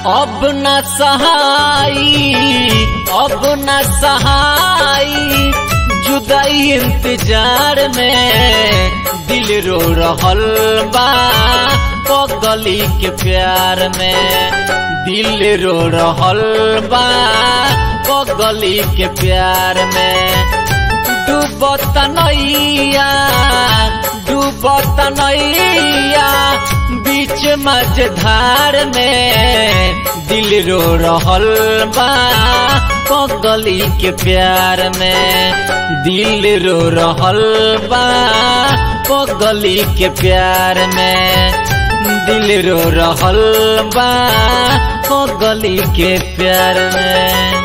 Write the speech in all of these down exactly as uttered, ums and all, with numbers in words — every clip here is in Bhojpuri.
अब न सहाई अब न सहाई जुदाई इंतजार में दिल रो रहल बा पगली के प्यार में दिल रो रहल बा पगली के प्यार में डूबत नैया डूबत नैया बीच मझधार में दिल रो रहल बा पगली के प्यार में दिल रो रहल बा पगली के प्यार में दिल रो रहल बा पगली के प्यार में।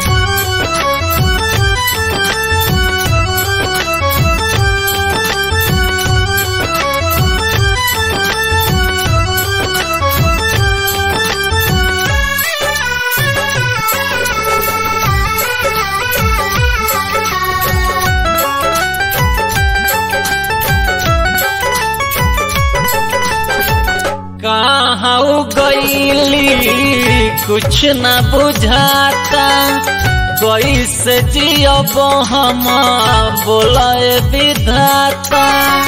कहाँ गईली कुछ न बुझाता कैसे जियब हम बोले विधाता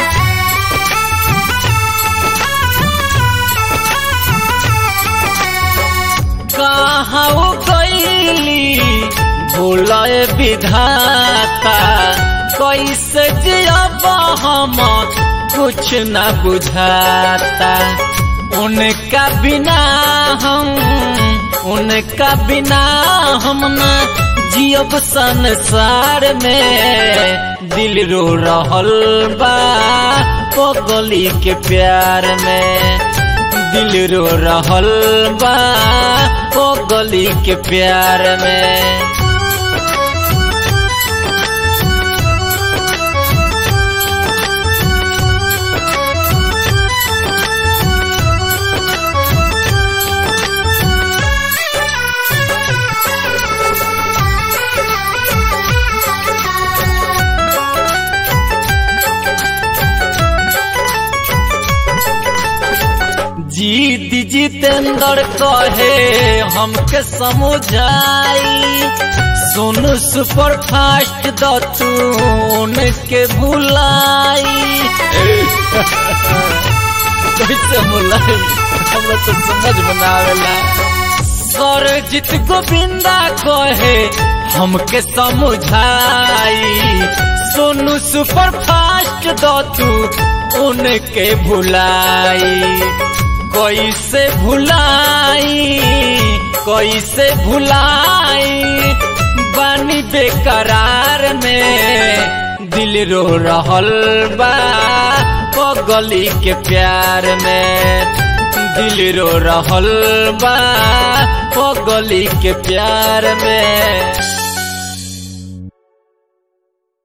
कहाँ गईली बोले विधाता कैसे जियब हम कुछ न बुझाता उनका बिना हम उनका बिना हम ना जियब संसार में दिल रो रहल बा पगली के प्यार में दिल रो रहल बा पगली के प्यार में। जीत जितेंद्र कहे हमके समझाई सुन सुपर फास्ट दतू उनके भुलाई कैसे भुलाई हमरा तो समझ बनावेला सरजीत गोविंदा कहे हमके समझाई सुन सुपर फास्ट दतू उनके भुलाई कैसे भुलाई कैसे भुलाई बानी बेकरार में दिल रो रहल बा पगली के प्यार में दिल रो रहल बा पगली के प्यार में।